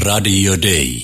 Radio Day.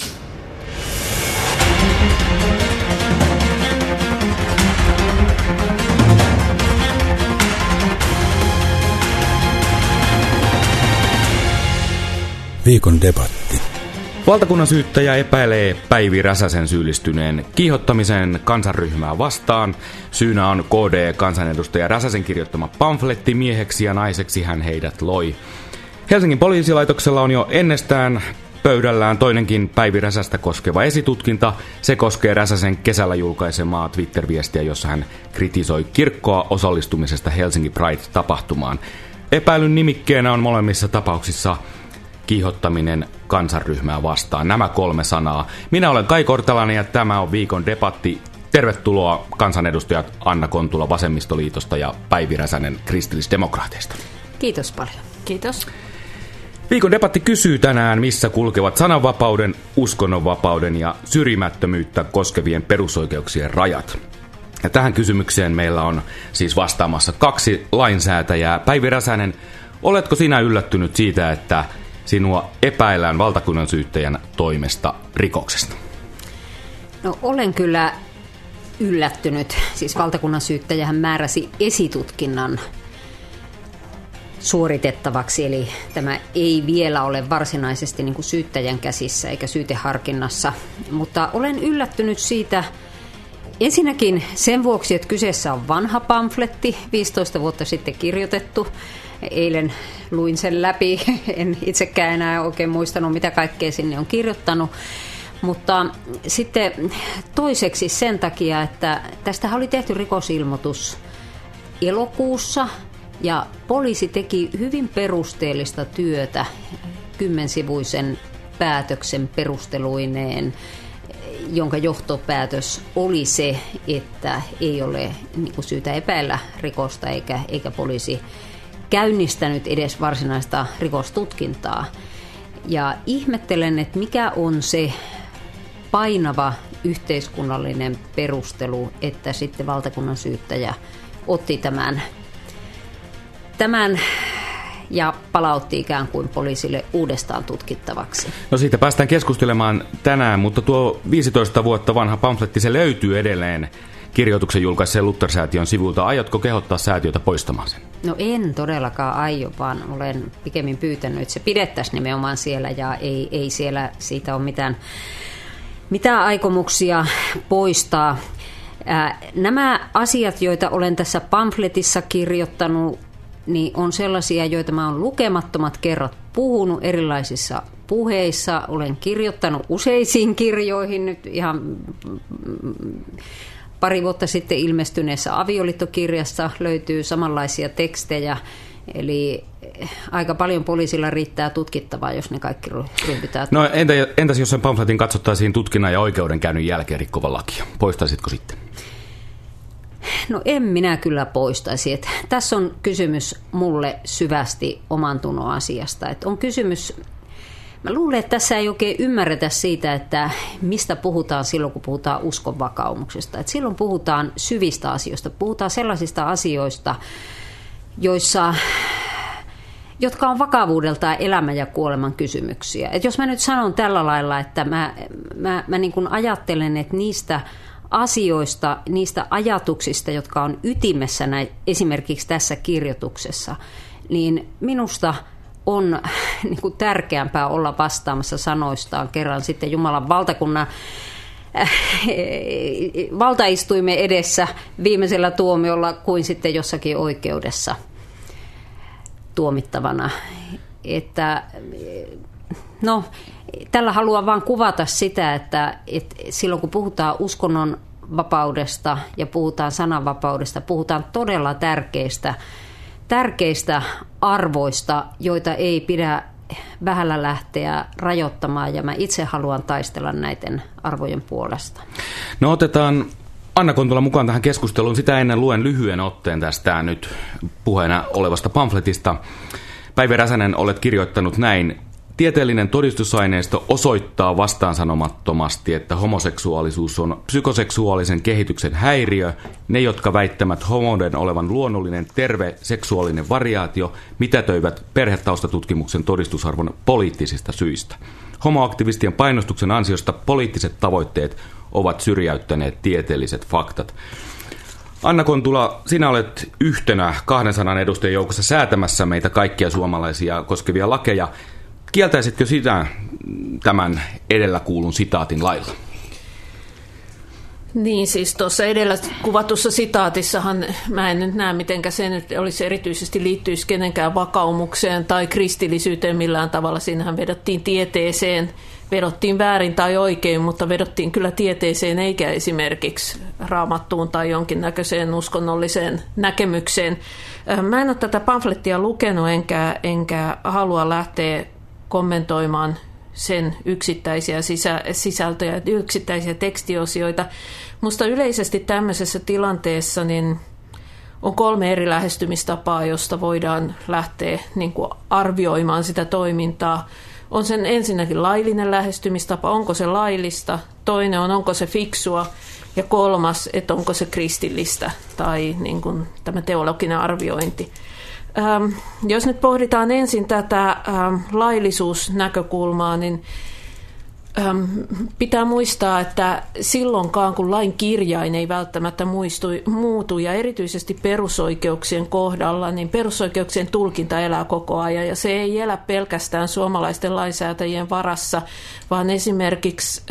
Viikon debatti. Valtakunnan syyttäjä epäilee Päivi Räsäsen syyllistyneen kiihottamiseen kansanryhmää vastaan. Syynä on KD-kansanedustaja Räsäsen kirjoittama pamfletti Mieheksi ja naiseksi hän heidät loi. Helsingin poliisilaitoksella on jo ennestään pöydällään toinenkin Päivi Räsästä koskeva esitutkinta. Se koskee Räsäsen kesällä julkaisemaa Twitter-viestiä, jossa hän kritisoi kirkkoa osallistumisesta Helsinki Pride-tapahtumaan. Epäilyn nimikkeenä on molemmissa tapauksissa kiihottaminen kansanryhmää vastaan. Nämä 3 sanaa. Minä olen Kai Kortelainen ja tämä on viikon debatti. Tervetuloa kansanedustajat Anna Kontula Vasemmistoliitosta ja Päivi Räsänen kristillisdemokraateista. Kiitos paljon. Kiitos. Viikon debatti kysyy tänään, missä kulkevat sananvapauden, uskonnonvapauden ja syrjimättömyyttä koskevien perusoikeuksien rajat. Ja tähän kysymykseen meillä on siis vastaamassa 2 lainsäätäjää. Päivi Räsänen, oletko sinä yllättynyt siitä, että sinua epäillään valtakunnan syyttäjän toimesta rikoksesta? No olen kyllä yllättynyt. Siis valtakunnan syyttäjähän määräsi esitutkinnan suoritettavaksi, eli tämä ei vielä ole varsinaisesti niin kuin syyttäjän käsissä eikä syyteharkinnassa. Mutta olen yllättynyt siitä ensinnäkin sen vuoksi, että kyseessä on vanha pamfletti, 15 vuotta sitten kirjoitettu. Eilen luin sen läpi, en itsekään enää oikein muistanut, mitä kaikkea sinne on kirjoittanut. Mutta sitten toiseksi sen takia, että tästä oli tehty rikosilmoitus elokuussa ja poliisi teki hyvin perusteellista työtä 10-sivuisen päätöksen perusteluineen, jonka johtopäätös oli se, että ei ole niin kuin syytä epäillä rikosta eikä poliisi käynnistänyt edes varsinaista rikostutkintaa. Ja ihmettelen, että mikä on se painava yhteiskunnallinen perustelu, että sitten valtakunnan syyttäjä otti tämän ja palautti ikään kuin poliisille uudestaan tutkittavaksi. No siitä päästään keskustelemaan tänään, mutta tuo 15 vuotta vanha pamfletti, se löytyy edelleen kirjoituksen julkaisseen Luther-säätiön sivulta. Aiotko kehottaa säätiötä poistamaan sen? No en todellakaan aio, vaan olen pikemmin pyytänyt, että se pidettäisiin nimenomaan siellä ja ei siellä siitä ole mitään aikomuksia poistaa. Nämä asiat, joita olen tässä pamfletissa kirjoittanut, niin on sellaisia, joita mä oon lukemattomat kerrat puhunut erilaisissa puheissa. Olen kirjoittanut useisiin kirjoihin nyt ihan pari vuotta sitten ilmestyneessä avioliittokirjassa löytyy samanlaisia tekstejä, eli aika paljon poliisilla riittää tutkittavaa, jos ne kaikki ryhdytään. No entäs jos sen pamfletin katsottaisiin tutkinnan ja oikeudenkäynnin jälkeen rikkova lakia? Poistaisitko sitten? No en minä kyllä poistaisi. Että tässä on kysymys mulle syvästi omantunnon asiasta. Että on kysymys. Mä luulen, että tässä ei oikein ymmärretä siitä, että mistä puhutaan silloin, kun puhutaan uskonvakaumuksesta. Että silloin puhutaan syvistä asioista, puhutaan sellaisista asioista, jotka on vakavuudeltaan elämän ja kuoleman kysymyksiä. Että jos mä nyt sanon tällä lailla, että mä niin kuin ajattelen, että niistä asioista, niistä ajatuksista, jotka on ytimessä esimerkiksi tässä kirjoituksessa, niin minusta on niin kuin tärkeämpää olla vastaamassa sanoistaan kerran sitten Jumalan valtakunnan valtaistuimen edessä viimeisellä tuomiolla kuin sitten jossakin oikeudessa tuomittavana. Että, no, tällä haluan vain kuvata sitä, että silloin kun puhutaan uskonnon vapaudesta ja puhutaan sananvapaudesta, puhutaan todella tärkeistä arvoista, joita ei pidä vähällä lähteä rajoittamaan, ja mä itse haluan taistella näiden arvojen puolesta. No otetaan Anna Kontula mukaan tähän keskusteluun. Sitä ennen luen lyhyen otteen tästä nyt puheena olevasta pamfletista. Päivi Räsänen, olet kirjoittanut näin. Tieteellinen todistusaineisto osoittaa vastaansanomattomasti, että homoseksuaalisuus on psykoseksuaalisen kehityksen häiriö. Ne, jotka väittämät homouden olevan luonnollinen, terve seksuaalinen variaatio, mitätöivät perhetaustattutkimuksen todistusarvon poliittisista syistä. Homoaktivistien painostuksen ansiosta poliittiset tavoitteet ovat syrjäyttäneet tieteelliset faktat. Anna Kontula, sinä olet yhtenä 200 edustajan joukossa säätämässä meitä kaikkia suomalaisia koskevia lakeja. Kieltäisitkö sitä tämän edellä kuulun sitaatin lailla? Niin, siis tuossa edellä kuvatussa sitaatissahan mä en nyt näe, mitenkä se nyt olisi erityisesti liittyisi kenenkään vakaumukseen tai kristillisyyteen millään tavalla. Siinähän vedottiin tieteeseen, vedottiin väärin tai oikein, mutta vedottiin kyllä tieteeseen eikä esimerkiksi raamattuun tai jonkinnäköiseen uskonnolliseen näkemykseen. Mä en ole tätä pamflettia lukenut enkä halua lähteä kommentoimaan sen yksittäisiä sisältöjä, yksittäisiä tekstiosioita. Musta yleisesti tämmöisessä tilanteessa niin on 3 eri lähestymistapaa, josta voidaan lähteä niin kuin arvioimaan sitä toimintaa. On sen ensinnäkin laillinen lähestymistapa, onko se laillista, toinen on, onko se fiksua, ja 3, että onko se kristillistä tai niin kuin tämä teologinen arviointi. Jos nyt pohditaan ensin tätä laillisuusnäkökulmaa, niin pitää muistaa, että silloinkaan kun lain kirjain ei välttämättä muutu ja erityisesti perusoikeuksien kohdalla, niin perusoikeuksien tulkinta elää koko ajan ja se ei elä pelkästään suomalaisten lainsäätäjien varassa, vaan esimerkiksi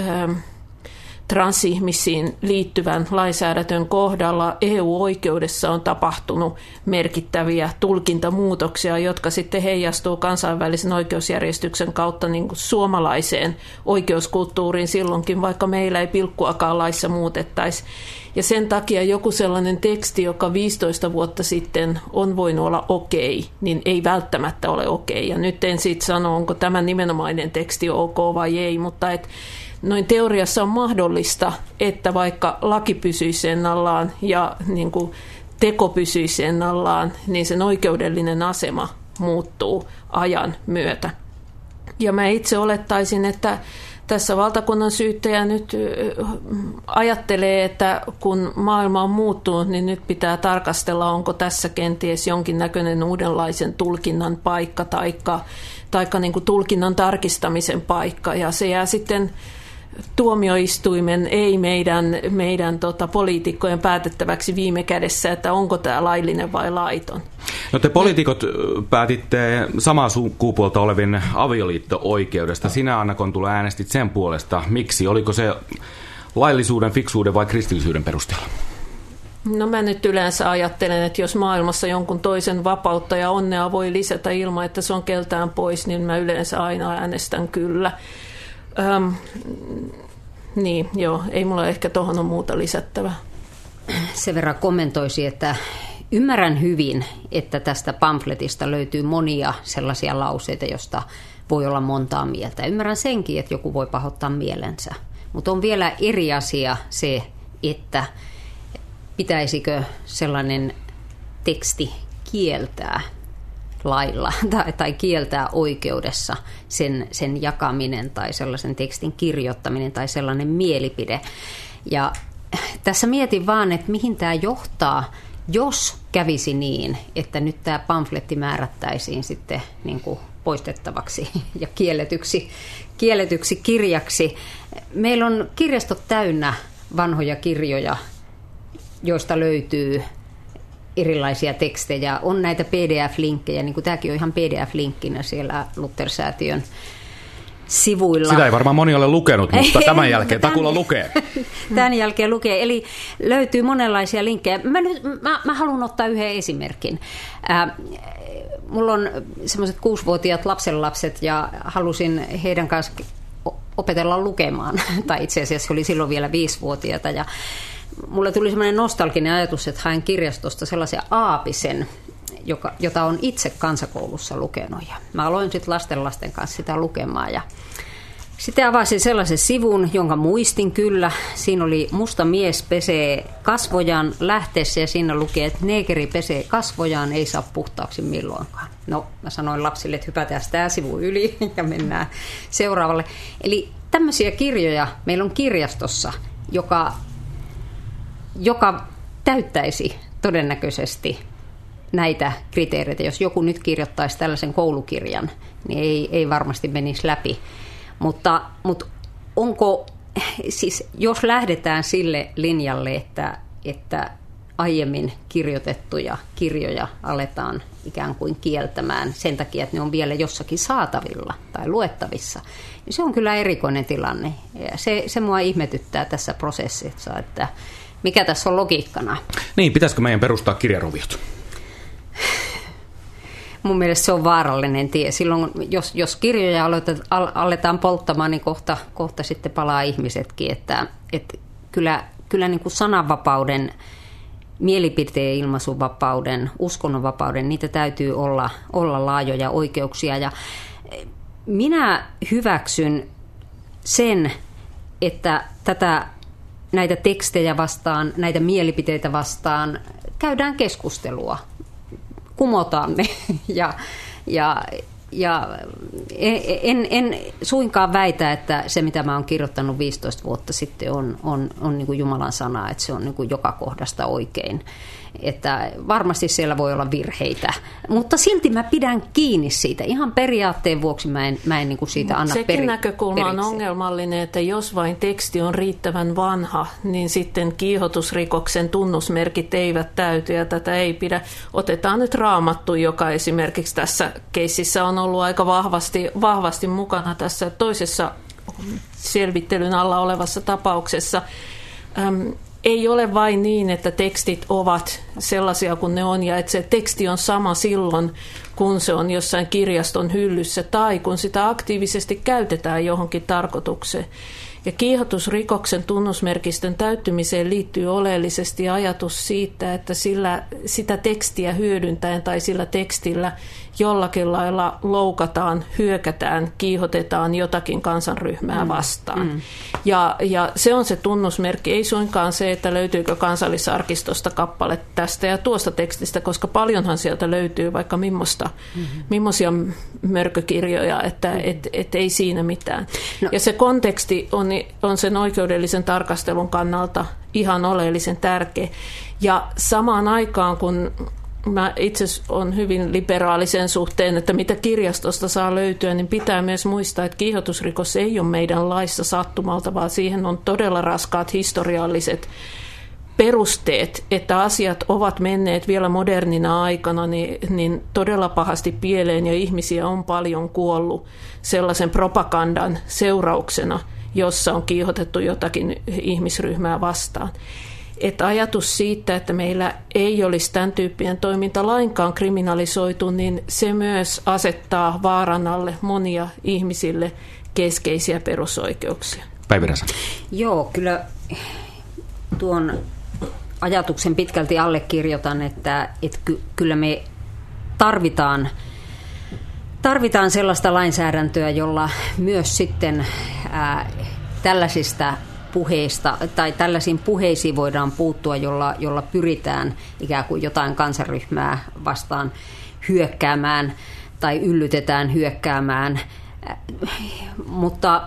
transihmisiin liittyvän lainsäädäntön kohdalla EU-oikeudessa on tapahtunut merkittäviä tulkintamuutoksia, jotka sitten heijastuu kansainvälisen oikeusjärjestyksen kautta niin kuin suomalaiseen oikeuskulttuuriin silloinkin, vaikka meillä ei pilkkuakaan laissa muutettaisi. Ja sen takia joku sellainen teksti, joka 15 vuotta sitten on voinut olla okei, niin ei välttämättä ole okei. Ja nyt en sitten sano, onko tämä nimenomainen teksti ok vai ei, mutta noin teoriassa on mahdollista, että vaikka laki pysyisi ennallaan ja niin kuin teko pysyisi ennallaan, niin sen oikeudellinen asema muuttuu ajan myötä. Ja mä itse olettaisin, että tässä valtakunnan syyttäjä nyt ajattelee, että kun maailma on muuttunut, niin nyt pitää tarkastella, onko tässä kenties jonkinnäköinen uudenlaisen tulkinnan paikka taikka niin kuin tulkinnan tarkistamisen paikka. Ja se jää sitten tuomioistuimen, ei meidän poliitikkojen päätettäväksi viime kädessä, että onko tämä laillinen vai laiton. No te poliitikot päätitte samaa sukupuolta olevin avioliitto-oikeudesta. Sinä, Anna Kontula, äänestit sen puolesta. Miksi? Oliko se laillisuuden, fiksuuden vai kristillisyyden perusteella? No mä nyt yleensä ajattelen, että jos maailmassa jonkun toisen vapautta ja onnea voi lisätä ilman, että se on keltään pois, niin mä yleensä aina äänestän kyllä. Niin, joo, ei mulla ehkä tuohon ole muuta lisättävää. Sen verran kommentoisi, että ymmärrän hyvin, että tästä pamfletista löytyy monia sellaisia lauseita, joista voi olla montaa mieltä. Ymmärrän senkin, että joku voi pahoittaa mielensä. Mutta on vielä eri asia se, että pitäisikö sellainen teksti kieltää lailla tai kieltää oikeudessa sen jakaminen tai sellaisen tekstin kirjoittaminen tai sellainen mielipide. Ja tässä mietin vaan, että mihin tämä johtaa, jos kävisi niin, että nyt tämä pamfletti määrättäisiin sitten niin kuin poistettavaksi ja kielletyksi kirjaksi. Meillä on kirjastot täynnä vanhoja kirjoja, joista löytyy erilaisia tekstejä. On näitä PDF-linkkejä, niin kuin tämäkin on ihan PDF-linkkinä siellä Luther-säätiön sivuilla. Sitä ei varmaan moni ole lukenut, mutta tämän jälkeen takulla lukee. Tämän jälkeen lukee, eli löytyy monenlaisia linkkejä. Mä haluan ottaa yhden esimerkin. Mulla on semmoiset 6-vuotiaat lapsenlapset ja halusin heidän kanssa opetella lukemaan, tai itse asiassa oli silloin vielä 5-vuotiaita ja mulle tuli semmoinen nostalginen ajatus, että haen kirjastosta sellaisen aapisen, jota on itse kansakoulussa lukenut. Ja mä aloin sitten lasten kanssa sitä lukemaan. Ja sitten avasin sellaisen sivun, jonka muistin kyllä. Siinä oli musta mies pesee kasvojaan lähteessä ja siinä luki, että neekeri pesee kasvojaan, ei saa puhtaaksi milloinkaan. No, mä sanoin lapsille, että hypätään tämä sivu yli ja mennään seuraavalle. Eli tämmöisiä kirjoja meillä on kirjastossa, joka täyttäisi todennäköisesti näitä kriteereitä. Jos joku nyt kirjoittaisi tällaisen koulukirjan, niin ei varmasti menisi läpi. Mutta onko, siis jos lähdetään sille linjalle, että aiemmin kirjoitettuja kirjoja aletaan ikään kuin kieltämään sen takia, että ne on vielä jossakin saatavilla tai luettavissa, niin se on kyllä erikoinen tilanne. Ja se mua ihmetyttää tässä prosessissa, että mikä tässä on logiikkana. Niin, pitäisikö meidän perustaa kirjaroviot? Mun mielestä se on vaarallinen tie. Silloin, jos kirjoja aletaan polttamaan, niin kohta sitten palaa ihmisetkin. Että kyllä niin kuin sananvapauden, mielipiteen ilmaisuvapauden, uskonnonvapauden, niitä täytyy olla laajoja oikeuksia. Ja minä hyväksyn sen, että näitä tekstejä vastaan, näitä mielipiteitä vastaan käydään keskustelua, kumotaan ne ja en suinkaan väitä, että se mitä mä oon kirjoittanut 15 vuotta sitten on niin kuin Jumalan sana, että se on niin kuin joka kohdasta oikein. Että varmasti siellä voi olla virheitä, mutta silti mä pidän kiinni siitä. Ihan periaatteen vuoksi mä en niin kuin siitä anna Sekin näkökulma on ongelmallinen, että jos vain teksti on riittävän vanha, niin sitten kiihotusrikoksen tunnusmerkit eivät täyty ja tätä ei pidä. Otetaan nyt Raamattu, joka esimerkiksi tässä keississä on ollut aika vahvasti mukana tässä toisessa selvittelyn alla olevassa tapauksessa. Ei ole vain niin, että tekstit ovat sellaisia kuin ne on ja että se teksti on sama silloin, kun se on jossain kirjaston hyllyssä tai kun sitä aktiivisesti käytetään johonkin tarkoitukseen. Ja kiihotusrikoksen tunnusmerkistön täyttymiseen liittyy oleellisesti ajatus siitä, että sitä tekstiä hyödyntäen tai sillä tekstillä jollakin lailla loukataan, hyökätään, kiihotetaan jotakin kansanryhmää vastaan. Ja se on se tunnusmerkki, ei suinkaan se, että löytyykö Kansallisarkistosta kappale tästä ja tuosta tekstistä, koska paljonhan sieltä löytyy vaikka millaisia mörkökirjoja, että et ei siinä mitään. No. Ja se konteksti on sen oikeudellisen tarkastelun kannalta ihan oleellisen tärkeä. Ja samaan aikaan, kun mä itse olen hyvin liberaalisen suhteen, että mitä kirjastosta saa löytyä, niin pitää myös muistaa, että kiihotusrikos ei ole meidän laissa sattumalta, vaan siihen on todella raskaat historialliset perusteet, että asiat ovat menneet vielä modernina aikana niin todella pahasti pieleen ja ihmisiä on paljon kuollut sellaisen propagandan seurauksena, jossa on kiihotettu jotakin ihmisryhmää vastaan. Että ajatus siitä, että meillä ei olisi tämän tyyppinen toiminta lainkaan kriminalisoitu, niin se myös asettaa vaaran alle monia ihmisille keskeisiä perusoikeuksia. Päivi Räsänen. Joo, kyllä tuon ajatuksen pitkälti allekirjoitan, että kyllä me tarvitaan sellaista lainsäädäntöä, jolla myös sitten tällaisista puheista tai tällaisiin puheisiin voidaan puuttua, jolla pyritään ikään kuin jotain kansanryhmää vastaan hyökkäämään tai yllytetään hyökkäämään. Mutta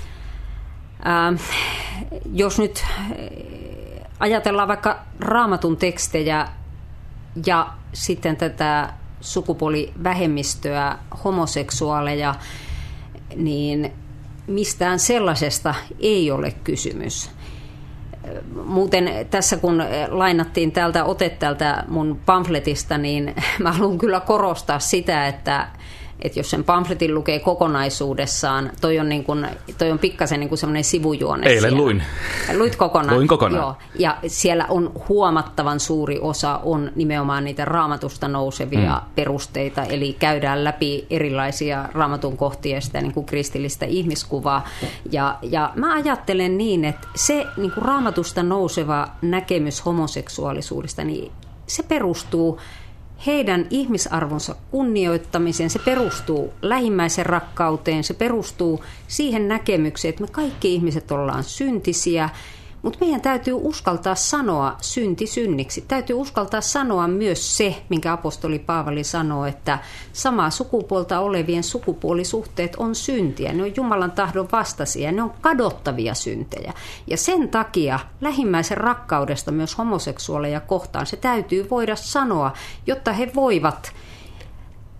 jos nyt ajatellaan vaikka Raamatun tekstejä ja sitten tätä sukupuolivähemmistöä, homoseksuaaleja, niin mistään sellaisesta ei ole kysymys. Muuten tässä kun lainattiin ote täältä mun pamfletista, niin mä haluan kyllä korostaa sitä, että jos sen pamfletin lukee kokonaisuudessaan, toi on pikkasen niin kuin semmoinen sivujuone. Eilen luin. Luit kokonaan? Luin kokonaan. Joo. Ja siellä on huomattavan suuri osa on nimenomaan niitä Raamatusta nousevia perusteita, eli käydään läpi erilaisia Raamatun kohtia ja sitä niin kuin kristillistä ihmiskuvaa. Ja mä ajattelen niin, että se niin kuin Raamatusta nouseva näkemys homoseksuaalisuudesta, niin se perustuu heidän ihmisarvonsa kunnioittamiseen, se perustuu lähimmäisen rakkauteen, se perustuu siihen näkemykseen, että me kaikki ihmiset ollaan syntisiä, mutta meidän täytyy uskaltaa sanoa synti synniksi. Täytyy uskaltaa sanoa myös se, minkä apostoli Paavali sanoo, että samaa sukupuolta olevien sukupuolisuhteet on syntiä. Ne on Jumalan tahdon vastaisia, ne on kadottavia syntejä. Ja sen takia lähimmäisen rakkaudesta myös homoseksuaaleja kohtaan se täytyy voida sanoa, jotta he voivat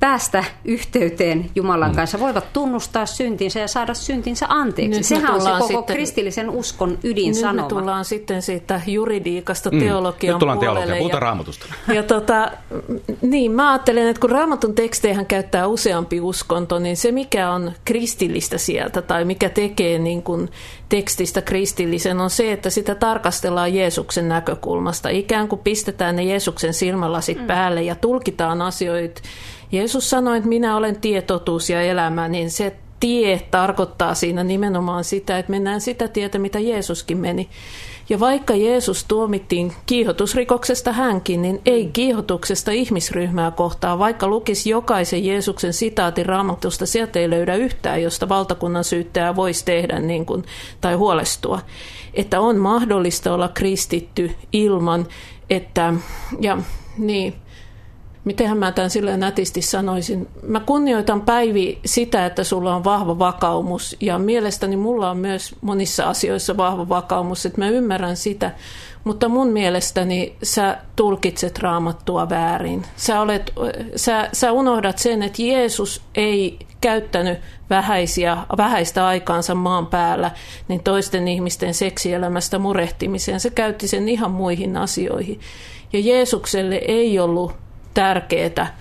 päästä yhteyteen Jumalan kanssa, voivat tunnustaa syntinsä ja saada syntinsä anteeksi. Nyt sehän on se koko sitten kristillisen uskon ydinsanoma. Nyt me tullaan sitten siitä juridiikasta teologian Nyt tullaan puolelle. teologiaan, puhutaan Raamatusta. Ja niin, mä ajattelen, että kun Raamatun teksteihän käyttää useampi uskonto, niin se mikä on kristillistä sieltä tai mikä tekee niin kuin tekstistä kristillisen on se, että sitä tarkastellaan Jeesuksen näkökulmasta. Ikään kuin pistetään ne Jeesuksen silmälasit päälle ja tulkitaan asioita. Jeesus sanoi, että minä olen tie, totuus ja elämä, niin se tie tarkoittaa siinä nimenomaan sitä, että mennään sitä tietä, mitä Jeesuskin meni. Ja vaikka Jeesus tuomittiin kiihotusrikoksesta hänkin, niin ei kiihotuksesta ihmisryhmää kohtaan. Vaikka lukisi jokaisen Jeesuksen sitaatin Raamatusta, sieltä ei löydä yhtään, josta valtakunnan syyttäjä voisi tehdä niin kuin, tai huolestua. Että on mahdollista olla kristitty ilman, että, ja niin, mitenhän mä tämän silleen nätisti sanoisin. Mä kunnioitan, Päivi, sitä, että sulla on vahva vakaumus. Ja mielestäni mulla on myös monissa asioissa vahva vakaumus, että mä ymmärrän sitä. Mutta mun mielestäni sä tulkitset Raamattua väärin. Sä unohdat sen, että Jeesus ei käyttänyt vähäistä aikaansa maan päällä niin toisten ihmisten seksielämästä murehtimiseen. Se käytti sen ihan muihin asioihin. Ja Jeesukselle ei ollut tärkeää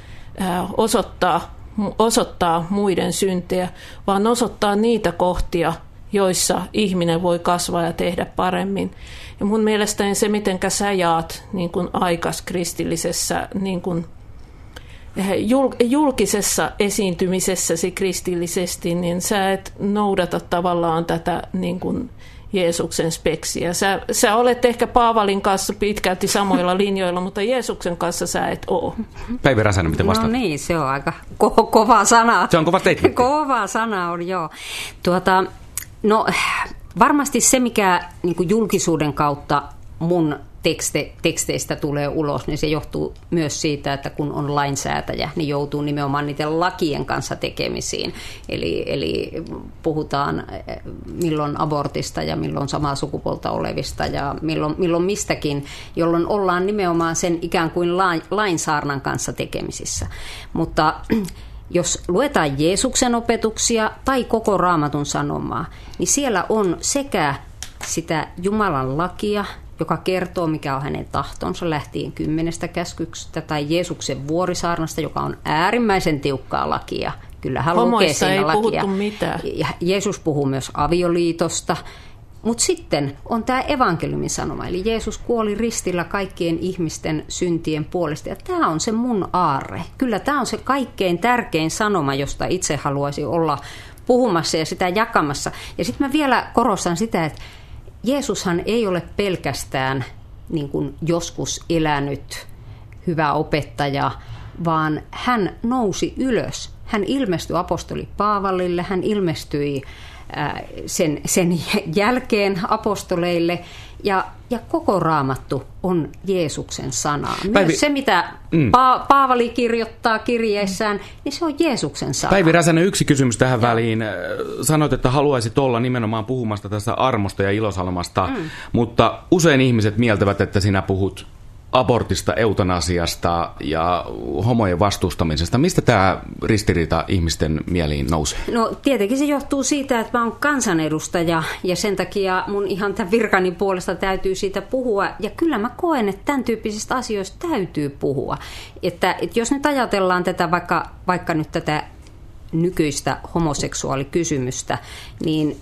osoittaa muiden syntejä, vaan osoittaa niitä kohtia, joissa ihminen voi kasvaa ja tehdä paremmin. Ja mun mielestäni se, miten sä jaat niin kuin aikas kristillisessä niin kuin julkisessa esiintymisessäsi kristillisesti, niin sä et noudata tavallaan tätä niin kuin Jeesuksen speksiä. Sä olet ehkä Paavalin kanssa pitkälti samoilla linjoilla, mutta Jeesuksen kanssa sä et ole. Päivi Räsänen, miten vastaat? No niin, se on aika kova sana. Se on kova statement. Kova sana on, joo. No varmasti se, mikä niin kuin julkisuuden kautta mun teksteistä tulee ulos, niin se johtuu myös siitä, että kun on lainsäätäjä, niin joutuu nimenomaan niiden lakien kanssa tekemisiin. Eli puhutaan milloin abortista ja milloin samaa sukupuolta olevista ja milloin mistäkin, jolloin ollaan nimenomaan sen ikään kuin lainsaarnan kanssa tekemisissä. Mutta jos luetaan Jeesuksen opetuksia tai koko Raamatun sanomaa, niin siellä on sekä sitä Jumalan lakia, joka kertoo, mikä on hänen tahtonsa lähtien 10 käskyksestä, tai Jeesuksen vuorisaarnasta, joka on äärimmäisen tiukkaa lakia. Kyllähän lukee siinä lakia. Puhuttu mitään. Ja Jeesus puhuu myös avioliitosta. Mutta sitten on tämä evankeliumin sanoma, eli Jeesus kuoli ristillä kaikkien ihmisten syntien puolesta. Ja tämä on se mun aarre. Kyllä tämä on se kaikkein tärkein sanoma, josta itse haluaisin olla puhumassa ja sitä jakamassa. Ja sitten mä vielä korostan sitä, että Jeesushan ei ole pelkästään niin kuin joskus elänyt hyvä opettaja, vaan hän nousi ylös. Hän ilmestyi apostoli Paavalille, hän ilmestyi sen jälkeen apostoleille ja koko Raamattu on Jeesuksen sanaa. Myös se, mitä Paavali kirjoittaa kirjeissään, niin se on Jeesuksen sana. Päivi Räsänen, yksi kysymys tähän väliin. Sanoit, että haluaisit olla nimenomaan puhumasta tästä armosta ja ilosalmasta, mutta usein ihmiset mieltävät, että sinä puhut abortista, eutanasiasta ja homojen vastustamisesta. Mistä tämä ristiriita ihmisten mieliin nousee? No tietenkin se johtuu siitä, että mä oon kansanedustaja ja sen takia mun ihan tämän virkani puolesta täytyy siitä puhua. Ja kyllä mä koen, että tämän tyyppisistä asioista täytyy puhua. Että jos nyt ajatellaan tätä vaikka nyt tätä nykyistä homoseksuaalikysymystä, niin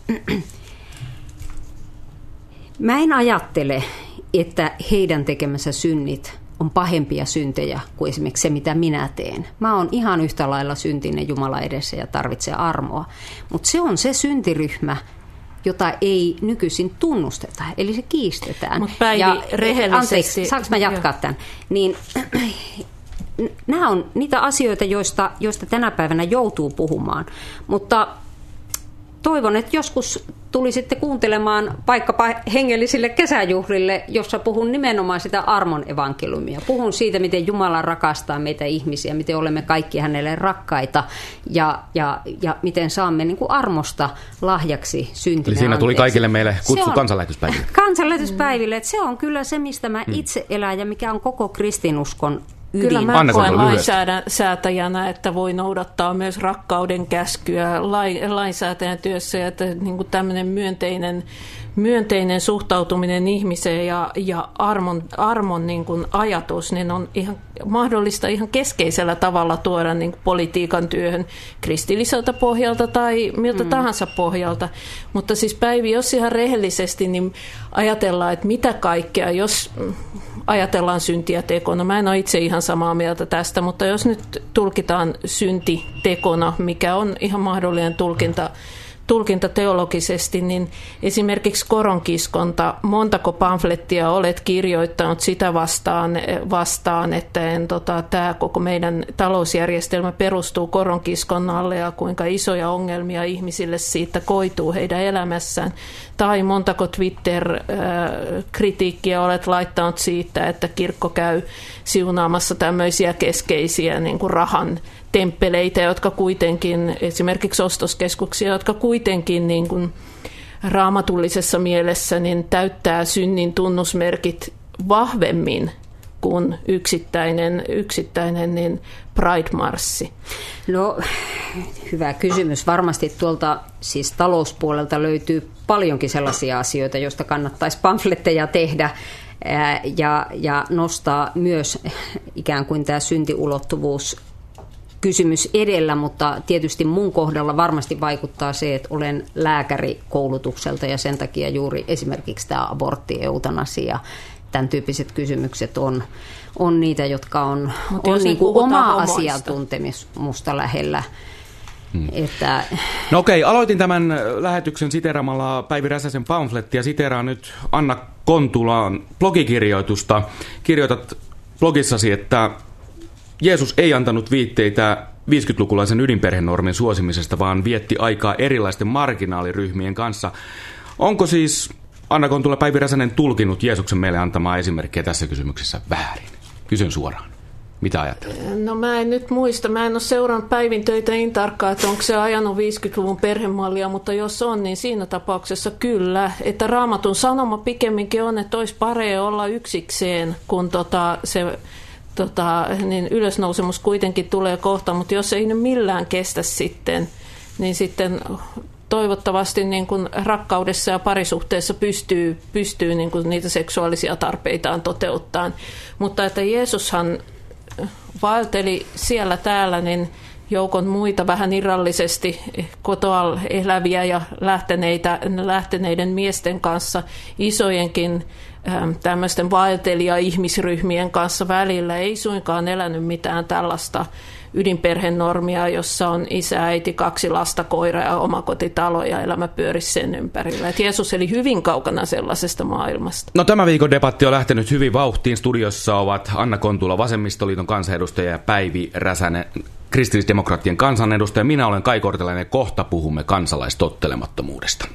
mä en ajattele, että heidän tekemänsä synnit on pahempia syntejä kuin esimerkiksi se, mitä minä teen. Mä oon ihan yhtä lailla syntinen Jumala edessä ja tarvitsen armoa. Mutta se on se syntiryhmä, jota ei nykyisin tunnusteta, eli se kiistetään. Mutta Päivi, rehellisesti... Anteeksi, saanko mä jatkaa tämän? Niin, nämä on niitä asioita, joista tänä päivänä joutuu puhumaan, mutta toivon, että joskus tulisitte kuuntelemaan vaikkapa hengellisille kesäjuhlille, jossa puhun nimenomaan sitä armon evankeliumia. Puhun siitä, miten Jumala rakastaa meitä ihmisiä, miten olemme kaikki hänelle rakkaita ja miten saamme niin kuin armosta lahjaksi syntimme. Eli siinä tuli kaikille meille kutsu kansanlähetyspäiville. Kansanlähetyspäiville, että se on kyllä se, mistä mä itse elän ja mikä on koko kristinuskon ydin. Kyllä mä koen lainsäätäjänä, että voi noudattaa myös rakkauden käskyä lainsäätäjän työssä, että niin kuin tämmöinen myönteinen suhtautuminen ihmiseen ja armon niin kuin ajatus, niin on ihan mahdollista ihan keskeisellä tavalla tuoda niin kuin politiikan työhön kristilliseltä pohjalta tai miltä tahansa pohjalta. Mutta siis Päivi, jos ihan rehellisesti, niin ajatellaan, että mitä kaikkea, jos ajatellaan syntiä tekona. Mä en ole itse ihan samaa mieltä tästä, mutta jos nyt tulkitaan synti tekona, mikä on ihan mahdollinen tulkinta teologisesti, niin esimerkiksi koronkiskonta, montako pamflettia olet kirjoittanut sitä vastaan että tämä koko meidän talousjärjestelmä perustuu koronkiskonnalle ja kuinka isoja ongelmia ihmisille siitä koituu heidän elämässään. Tai montako Twitter-kritiikkiä olet laittanut siitä, että kirkko käy siunaamassa tämmöisiä keskeisiä niin kuin rahan temppeleitä, jotka kuitenkin, esimerkiksi ostoskeskuksia, jotka kuitenkin niin kuin raamatullisessa mielessä niin täyttää synnin tunnusmerkit vahvemmin kuin yksittäinen niin Pride-marssi? No, hyvä kysymys. Varmasti tuolta siis talouspuolelta löytyy paljonkin sellaisia asioita, joista kannattaisi pamfletteja tehdä ja nostaa myös ikään kuin tämä syntiulottuvuus kysymys edellä, mutta tietysti mun kohdalla varmasti vaikuttaa se, että olen lääkäri koulutukselta ja sen takia juuri esimerkiksi tämä abortti, eutanasia, tämän tyyppiset kysymykset on niitä, jotka on niin kuin omaa asiantuntemusta lähellä. Että... No okei, aloitin tämän lähetyksen siteeraamalla Päivi Räsäsen pamflettia. Siteeraan nyt Anna Kontulan blogikirjoitusta. Kirjoitat blogissasi, että Jeesus ei antanut viitteitä 50-lukulaisen ydinperhenormin suosimisesta, vaan vietti aikaa erilaisten marginaaliryhmien kanssa. Onko siis Anna Kontula Päivi Räsänen tulkinut Jeesuksen meille antamaa esimerkkiä tässä kysymyksessä väärin? Kysyn suoraan. Mitä ajattelet? No mä en nyt muista. Mä en ole seurannut Päivin töitä niin tarkkaan, että onko se ajanut 50-luvun perhemallia, mutta jos on, niin siinä tapauksessa kyllä. Että Raamatun sanoma pikemminkin on, että olisi parempi olla yksikseen, kun niin ylösnousemus kuitenkin tulee kohta, mutta jos ei nyt millään kestä sitten, niin sitten toivottavasti niin kuin rakkaudessa ja parisuhteessa pystyy niin kuin niitä seksuaalisia tarpeitaan toteuttamaan. Mutta että Jeesushan vaelteli siellä täällä niin joukon muita vähän irrallisesti kotoa eläviä ja lähteneiden miesten kanssa, isojenkin tämmöisten vaeltelija-ihmisryhmien kanssa välillä. Ei suinkaan elänyt mitään tällaista ydinperhenormia, jossa on isä, äiti, 2 lasta, koira ja omakotitalo ja elämä pyörisi sen ympärillä. Et Jeesus eli hyvin kaukana sellaisesta maailmasta. No tämä viikon debatti on lähtenyt hyvin vauhtiin. Studiossa ovat Anna Kontula, Vasemmistoliiton kansanedustaja, ja Päivi Räsänen, kristillisdemokraattien kansanedustaja. Minä olen Kai Kortelainen ja kohta puhumme kansalaistottelemattomuudesta.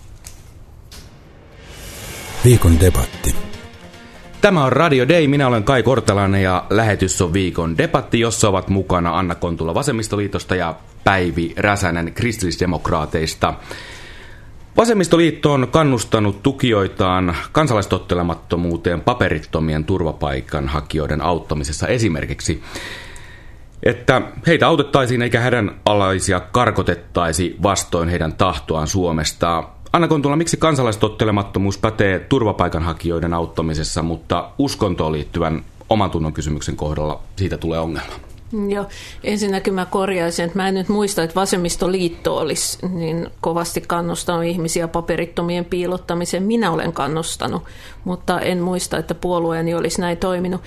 Viikon debatti. Tämä on Radio Day, minä olen Kai Kortelainen ja lähetys on viikon debatti, jossa ovat mukana Anna Kontula Vasemmistoliitosta ja Päivi Räsänen kristillisdemokraateista. Vasemmistoliitto on kannustanut tukijoitaan kansalaistottelemattomuuteen paperittomien turvapaikanhakijoiden auttamisessa esimerkiksi, että heitä autettaisiin eikä hädänalaisia karkotettaisi vastoin heidän tahtoaan Suomesta. Anna Kontula, miksi kansalaistottelemattomuus pätee turvapaikanhakijoiden auttamisessa, mutta uskontoon liittyvän omantunnon kysymyksen kohdalla siitä tulee ongelma? Joo, ensinnäkin mä korjaisin, että mä en nyt muista, että Vasemmistoliitto olisi niin kovasti kannustanut ihmisiä paperittomien piilottamiseen. Minä olen kannustanut, mutta en muista, että puolueeni olisi näin toiminut.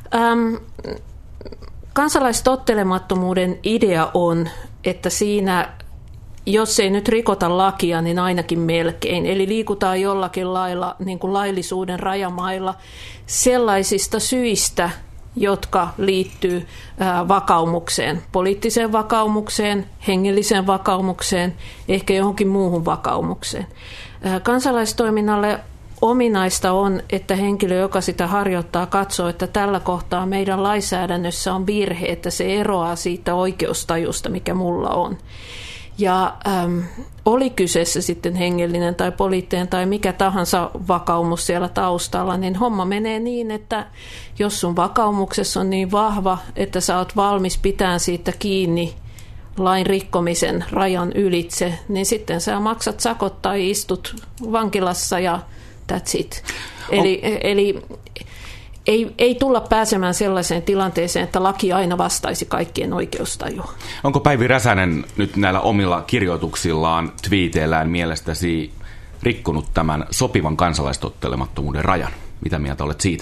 Kansalaistottelemattomuuden idea on, että siinä, jos ei nyt rikota lakia, niin ainakin melkein. Eli liikutaan jollakin lailla niin kuin laillisuuden rajamailla sellaisista syistä, jotka liittyy vakaumukseen, poliittiseen vakaumukseen, hengelliseen vakaumukseen, ehkä johonkin muuhun vakaumukseen. Kansalaistoiminnalle ominaista on, että henkilö, joka sitä harjoittaa, katsoo, että tällä kohtaa meidän lainsäädännössä on virhe, että se eroaa siitä oikeustajusta, mikä mulla on. Ja oli kyseessä sitten hengellinen tai poliittinen tai mikä tahansa vakaumus siellä taustalla, niin homma menee niin, että jos sun vakaumuksessa on niin vahva, että sä oot valmis pitämään siitä kiinni lain rikkomisen rajan ylitse, niin sitten sä maksat sakot tai istut vankilassa ja that's it. Eli ei tulla pääsemään sellaiseen tilanteeseen, että laki aina vastaisi kaikkien oikeustajua. Onko Päivi Räsänen nyt näillä omilla kirjoituksillaan, twiiteillään mielestäsi rikkonut tämän sopivan kansalaistottelemattomuuden rajan? Mitä mieltä olet siitä?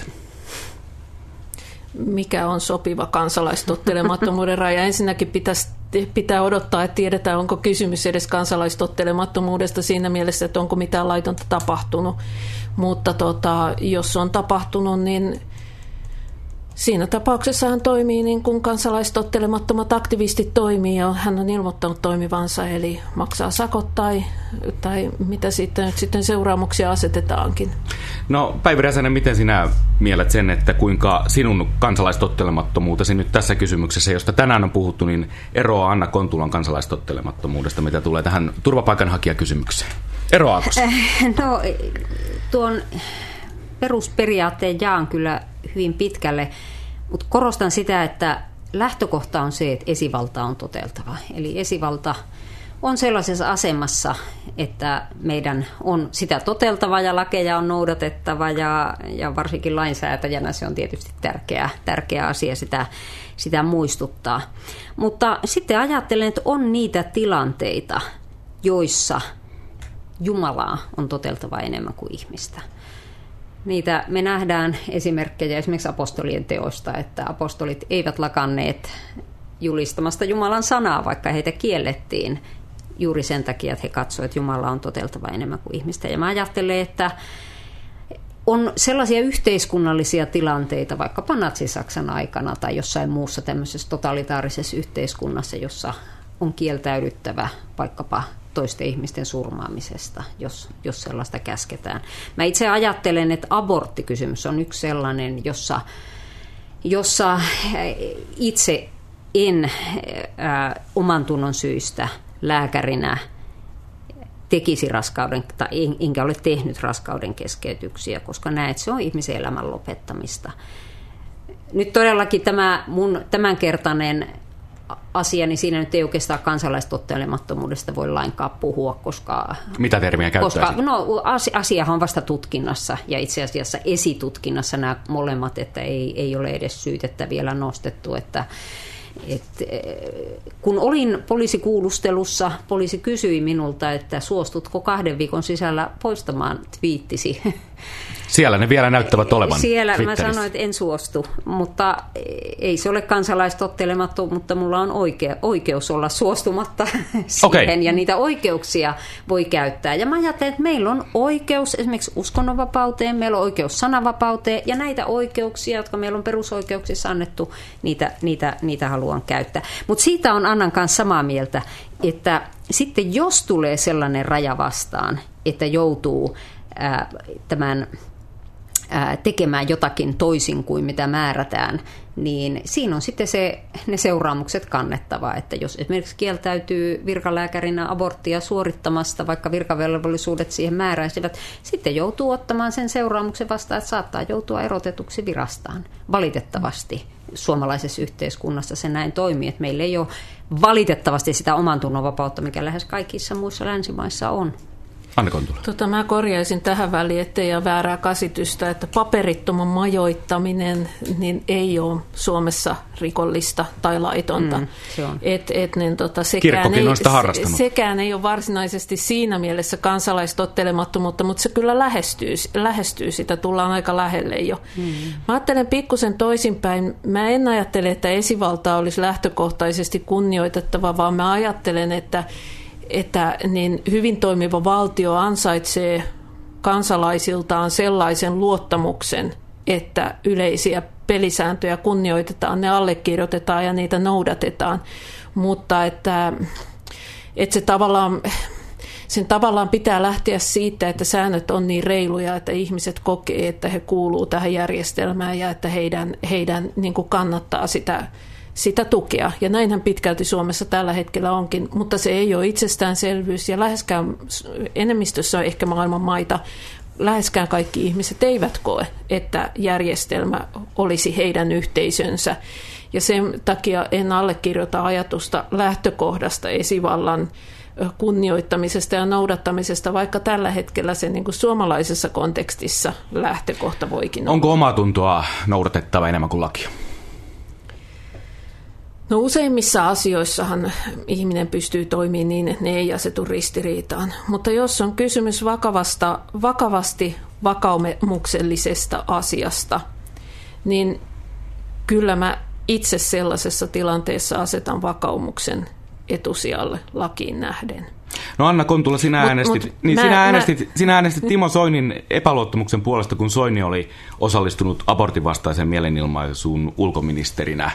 Mikä on sopiva kansalaistottelemattomuuden raja? Ensinnäkin pitää odottaa, että tiedetään, onko kysymys edes kansalaistottelemattomuudesta siinä mielessä, että onko mitään laitonta tapahtunut. Mutta jos on tapahtunut, niin siinä tapauksessa hän toimii niin kuin kansalaistottelemattomat aktivistit toimii ja hän on ilmoittanut toimivansa, eli maksaa sakot tai mitä sitten seuraamuksia asetetaankin. No Päivi Räsänen, miten sinä mielet sen, että kuinka sinun kansalaistottelemattomuutesi nyt tässä kysymyksessä, josta tänään on puhuttu, niin eroaa Anna Kontulan kansalaistottelemattomuudesta, mitä tulee tähän turvapaikanhakijakysymykseen? Eroaako se? No tuon perusperiaatteen jaan kyllä hyvin pitkälle, mutta korostan sitä, että lähtökohta on se, että esivalta on toteltava. Eli esivalta on sellaisessa asemassa, että meidän on sitä toteltava ja lakeja on noudatettava ja varsinkin lainsäätäjänä se on tietysti tärkeä asia sitä muistuttaa. Mutta sitten ajattelen, että on niitä tilanteita, joissa Jumalaa on toteltava enemmän kuin ihmistä. Niitä me nähdään esimerkkejä esimerkiksi apostolien teoista, että apostolit eivät lakanneet julistamasta Jumalan sanaa, vaikka heitä kiellettiin juuri sen takia, että he katsoivat, että Jumala on toteltava enemmän kuin ihmistä. Ja mä ajattelen, että on sellaisia yhteiskunnallisia tilanteita, vaikkapa Natsi-Saksan aikana tai jossain muussa tämmöisessä totalitaarisessa yhteiskunnassa, jossa on kieltäydyttävä vaikkapa toisten ihmisten surmaamisesta, jos sellaista käsketään. Mä itse ajattelen, että aborttikysymys on yksi sellainen, jossa itse en oman tunnon syistä lääkärinä tekisi raskauden, tai enkä ole tehnyt raskauden keskeytyksiä, koska näen, että se on ihmisen elämän lopettamista. Nyt todellakin tämä mun tämänkertainen asia, niin siinä nyt ei oikeastaan kansalaistottelemattomuudesta voi lainkaan puhua, koska... Mitä termiä käyttäisit? Asiahan on vasta tutkinnassa ja itse asiassa esitutkinnassa nämä molemmat, että ei ole edes syytettä vielä nostettu, että kun olin poliisikuulustelussa, poliisi kysyi minulta, että suostutko 2 viikon sisällä poistamaan twiittisi. Siellä ne vielä näyttävät olevan. Siellä mä sanoin, että en suostu, mutta ei se ole kansalaistottelemattu, mutta mulla on oikeus olla suostumatta siihen, ja niitä oikeuksia voi käyttää. Ja mä ajattelen, että meillä on oikeus esimerkiksi uskonnonvapauteen, meillä on oikeus sananvapauteen, ja näitä oikeuksia, jotka meillä on perusoikeuksissa annettu, niitä haluan käyttää. Mutta siitä on Annan kanssa samaa mieltä, että sitten jos tulee sellainen raja vastaan, että joutuu tämän tekemään jotakin toisin kuin mitä määrätään, niin siinä on sitten ne seuraamukset kannettava, että jos esimerkiksi kieltäytyy virkalääkärinä aborttia suorittamasta, vaikka virkavelvollisuudet siihen määräisivät, sitten joutuu ottamaan sen seuraamuksen vastaan, että saattaa joutua erotetuksi virastaan. Valitettavasti suomalaisessa yhteiskunnassa se näin toimii, että meillä ei ole valitettavasti sitä omantunnonvapautta, mikä lähes kaikissa muissa länsimaissa on. Anna Kontula. Mä korjaisin tähän väliin, ettei ole väärää käsitystä, että paperittoman majoittaminen niin ei ole Suomessa rikollista tai laitonta. Se on. Kirkkokin on sitä harrastanut. Sekään ei ole varsinaisesti siinä mielessä kansalaistottelemattomuutta, mutta se kyllä lähestyy sitä, tullaan aika lähelle jo. Mä ajattelen pikkusen toisinpäin. Mä en ajattele, että esivaltaa olisi lähtökohtaisesti kunnioitettava, vaan mä ajattelen, että niin hyvin toimiva valtio ansaitsee kansalaisiltaan sellaisen luottamuksen, että yleisiä pelisääntöjä kunnioitetaan, ne allekirjoitetaan ja niitä noudatetaan, mutta että sen tavallaan pitää lähteä siitä, että säännöt on niin reiluja, että ihmiset kokee, että he kuuluu tähän järjestelmään ja että heidän niin kuin kannattaa sitä tukea. Ja näinhän pitkälti Suomessa tällä hetkellä onkin, mutta se ei ole itsestäänselvyys. Ja läheskään enemmistössä ehkä maailman maita, läheskään kaikki ihmiset eivät koe, että järjestelmä olisi heidän yhteisönsä. Ja sen takia en allekirjoita ajatusta lähtökohdasta esivallan kunnioittamisesta ja noudattamisesta, vaikka tällä hetkellä se niin kuin suomalaisessa kontekstissa lähtökohta voikin olla. Onko omatuntoa noudatettava enemmän kuin lakia? No useimmissa asioissahan ihminen pystyy toimimaan niin, että ne ei asetu ristiriitaan. Mutta jos on kysymys vakavasti vakaumuksellisesta asiasta, niin kyllä mä itse sellaisessa tilanteessa asetan vakaumuksen etusijalle lakiin nähden. No Anna Kontula, sinä äänestit Timo Soinin epäluottamuksen puolesta, kun Soini oli osallistunut abortin vastaisen mielenilmaisuun ulkoministerinä.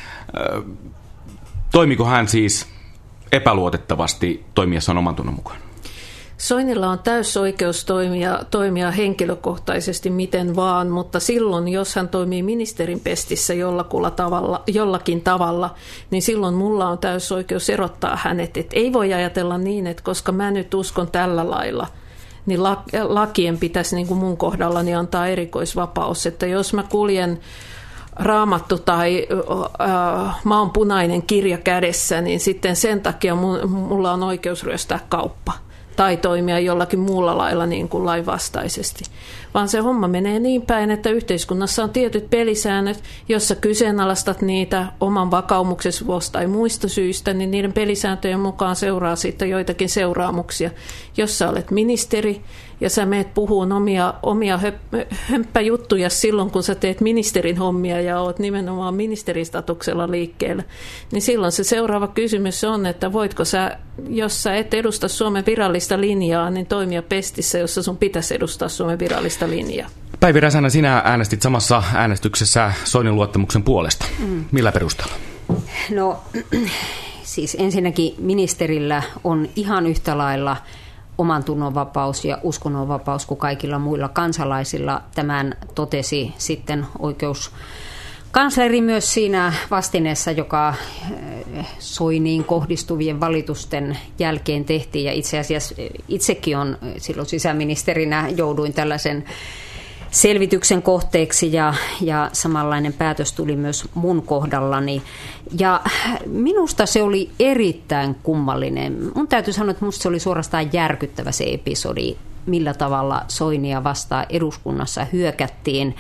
Toimiko hän siis epäluotettavasti toimiessaan oman tunnon mukaan? Soinilla on täysoikeus toimia henkilökohtaisesti miten vaan, mutta silloin, jos hän toimii ministerin pestissä jollakin tavalla, niin silloin mulla on täysoikeus erottaa hänet. Et ei voi ajatella niin, että koska mä nyt uskon tällä lailla, niin lakien pitäisi niin kuin mun kohdallani antaa erikoisvapaus. Että jos mä kuljen Raamattu tai maanpunainen kirja kädessä, niin sitten sen takia mulla on oikeus ryöstää kauppa tai toimia jollakin muulla lailla niin kuin lainvastaisesti. Vaan se homma menee niin päin, että yhteiskunnassa on tietyt pelisäännöt, jossa kyseenalaistat niitä oman vakaumuksesi vuoksi tai muista syistä, niin niiden pelisääntöjen mukaan seuraa siitä joitakin seuraamuksia. Jos sä olet ministeri ja sä meet puhuun omia hömppäjuttuja silloin, kun sä teet ministerin hommia ja oot nimenomaan ministeristatuksella liikkeellä, niin silloin se seuraava kysymys on, että voitko sä, jos sä et edusta Suomen virallista linjaa, niin toimia pestissä, jossa sun pitäisi edustaa Suomen virallista linjaa. Päivi Räsänen, sinä äänestit samassa äänestyksessä Soinin luottamuksen puolesta. Millä perusteella? No siis ensinnäkin ministerillä on ihan yhtä lailla oman tunnonvapaus ja uskonnonvapaus kuin kaikilla muilla kansalaisilla. Tämän totesi sitten oikeuskansleri myös siinä vastineessa, joka Soiniin kohdistuvien valitusten jälkeen tehtiin. Ja itse asiassa itsekin on silloin sisäministerinä jouduin tällaisen selvityksen kohteeksi ja samanlainen päätös tuli myös mun kohdallani. Ja minusta se oli erittäin kummallinen. Mun täytyy sanoa, että musta se oli suorastaan järkyttävä se episodi, millä tavalla Soinia vastaan eduskunnassa hyökättiin.